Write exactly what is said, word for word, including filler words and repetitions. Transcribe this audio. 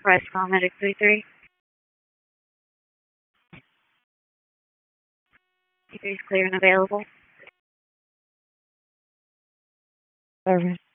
Enterprise Call Medic three three. three three is clear and available. Service.